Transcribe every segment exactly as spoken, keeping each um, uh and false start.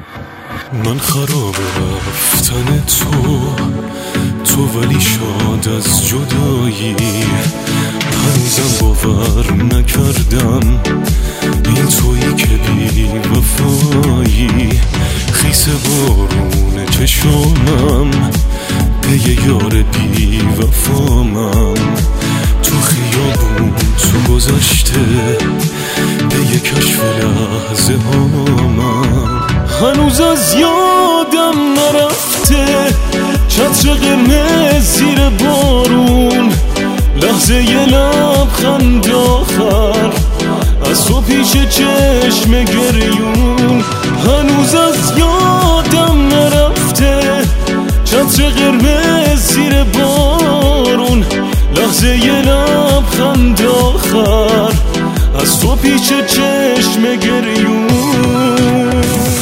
من خراب رفتن تو، تو ولی شاد از جدایی. هنوزم باور نکردم این تویی که بی وفایی. خیس بارون چشامم پی یار بی وفامم. تو خیابون تو گذشته پی کشف لحظه هامم. هنوز از یادم نرفته چتر قرمز زیر بارون، لحظه یه لبخند آخر از تو پیش چشم گریون. هنوز از یادم نرفته چتر قرمز زیر بارون، لحظه یه لبخند آخر از تو پیش چشم گریون.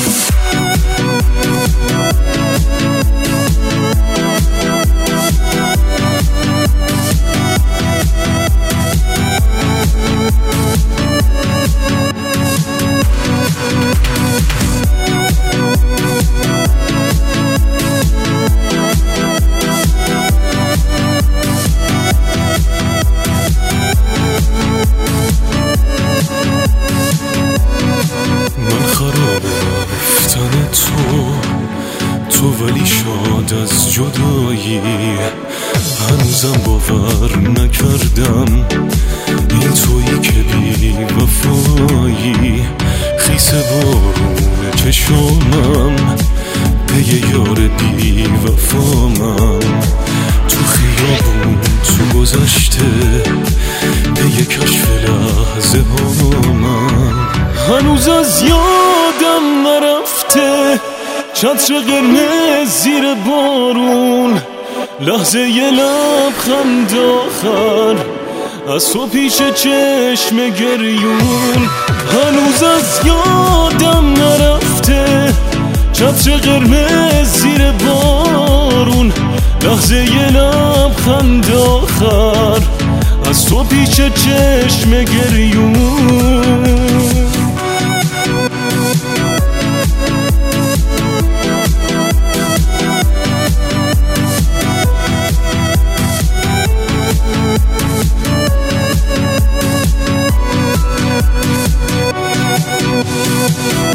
تو تو ولی شاد از جدایی. هنوزم باور نکردم این تویی که بی وفایی. خیس بارون چشامم پی یار بی وفامم. تو خیابون تو گذشته پی کشف لحظه هامم. هنوز از یادم نرفته چتر قرمز زیر بارون، لحظه یه لبخند آخر از تو پیش چشم گریون. هنوز از یادم نرفته چتر قرمز زیر بارون، لحظه یه لبخند آخر از تو پیش چشم گریون. We'll be right back.